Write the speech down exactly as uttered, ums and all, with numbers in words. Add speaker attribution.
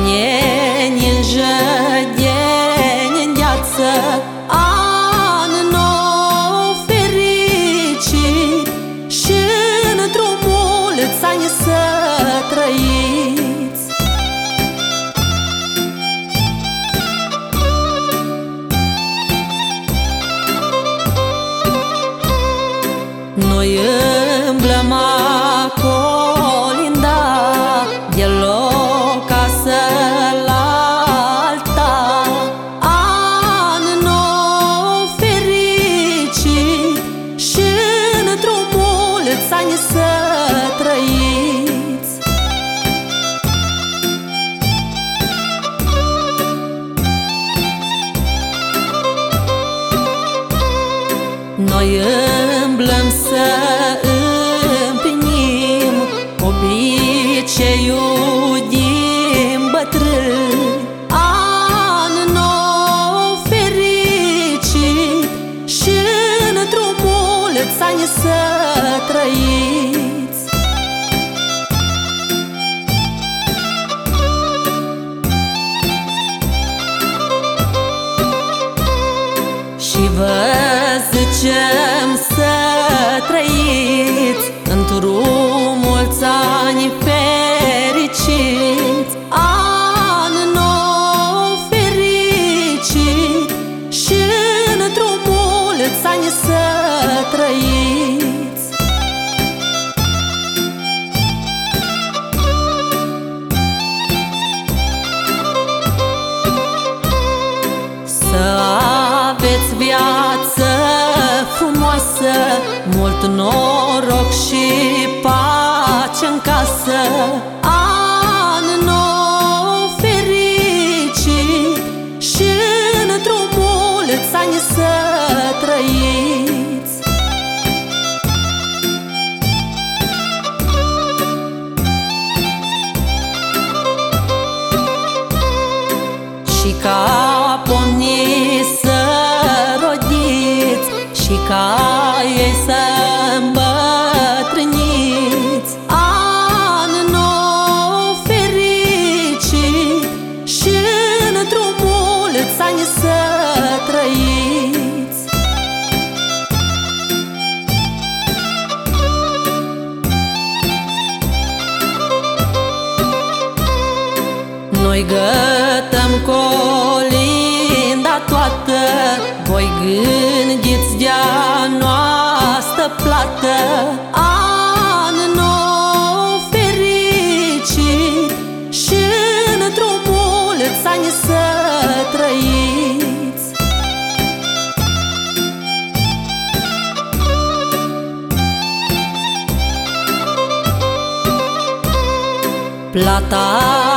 Speaker 1: Nieni în jădeni în gheață, an nou fericit și într-un mulți ani să trăiți. Noi îmblăm acolinda de loc casă la alta, an nou fericit și într-un mulți ani să trăiți. Noi îmblăm să împlinim obiceiul din bătrâni, an nou fericit și într-un mulți ani să trăiți. Și vă zicem să trăiți într-un mulți ani fericiți, an nou fericit și într-un mulți ani să trăiți. Să aveți viață frumoasă, mult noroc și pace în casă, an nou fericit și într-un mulți ani să trăiți. Și ca pomnii să rodiți și ca ei să îmbătrâniți, an nou fericit și într-un mulți ani să trăiți. Noi gătăm colinda toată, voi gândiți de-a noastră plată, an nou fericit și într-un mulți ani să trăiți. Plata